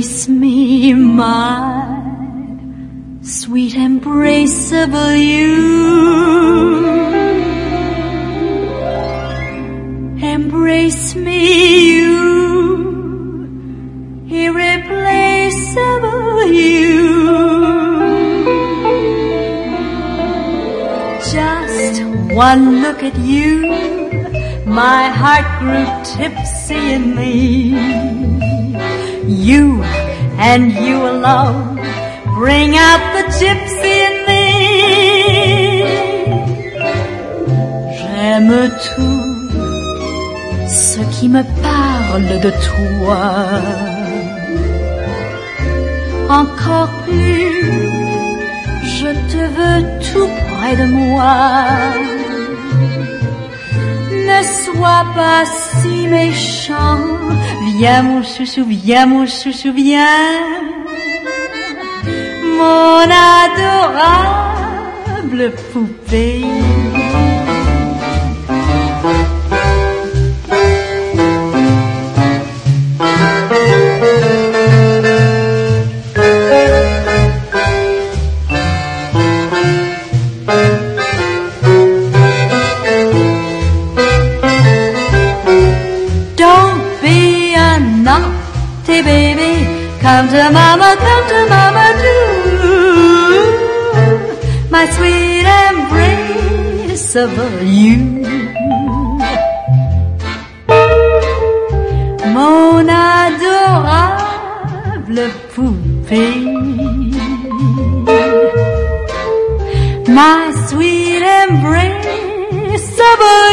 embrace me, my sweet embraceable you. Embrace me, you irreplaceable you. Just one look at you, my heart grew tipsy in me. You and you alone bring out the gypsy in me. J'aime tout ce qui me parle de toi. Encore plus, je te veux tout près de moi. Ne sois pas si méchant, viens mon chouchou, viens mon chouchou, viens. Mon adorable poupée. Come to mama do. My sweet embraceable you. Mon adorable poupée. My sweet embraceable